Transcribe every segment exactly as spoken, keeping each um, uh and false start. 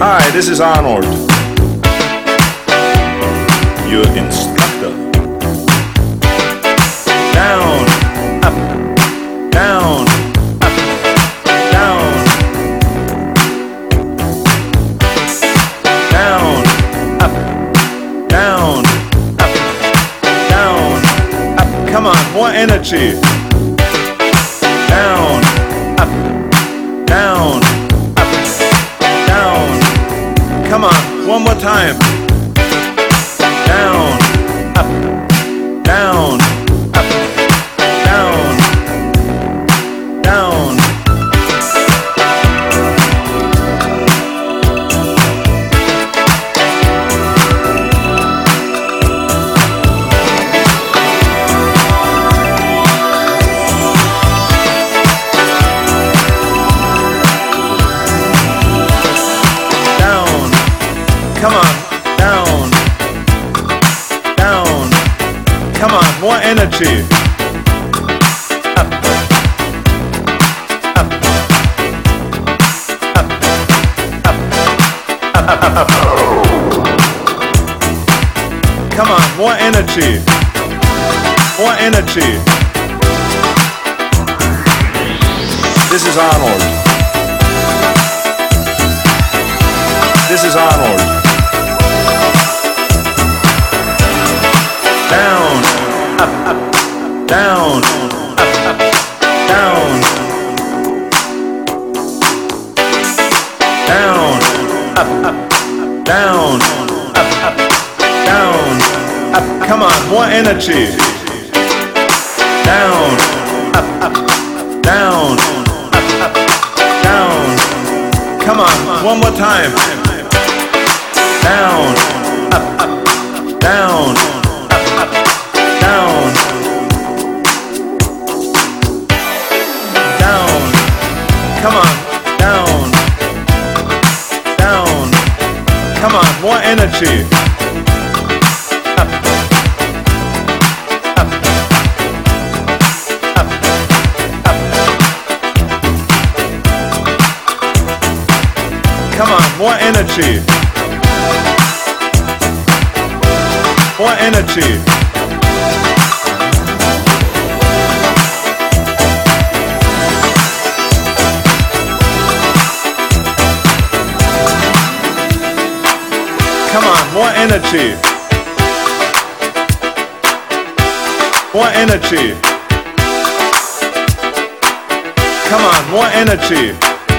Hi, this is Arnold, your instructor. Down, up, down, up, down, down, up, down, up, down, up. Come on, more energy. Down, up, down, up, down. Come on, one more time. Down, up, down, up, down, down. Come on, down, down. Come on, more energy. Up, up, up, up, up, up, up, up. Come on, more energy. More energy. This is Arnold. This is Arnold. Down, up, up, down, up, up, down, down, up, up, down, up, up, down, up. Come on, more energy. Down, up, up, down, up, up, down. Come on, one more time. Down, up, up, down. Down, down, come on, down, down, come on, more energy. Up, up, up, up. Come on, more energy. More energy. Come on, more energy. More energy. Come on, more energy.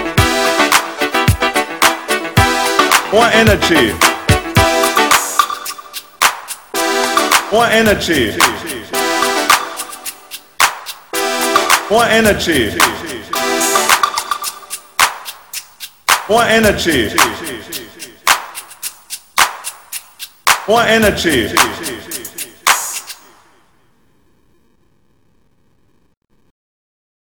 More energy. More energy. More energy. More energy. More energy.